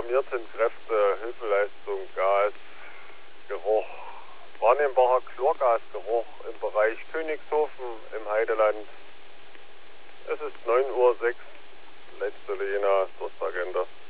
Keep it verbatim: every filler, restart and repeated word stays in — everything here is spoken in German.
alarmierten Kräfte, Hilfeleistung, Gas, Geruch, wahrnehmbarer Chlorgasgeruch im Bereich Königshofen im Heideland. Es ist neun Uhr sechs, letzte Lena, Durstagenda.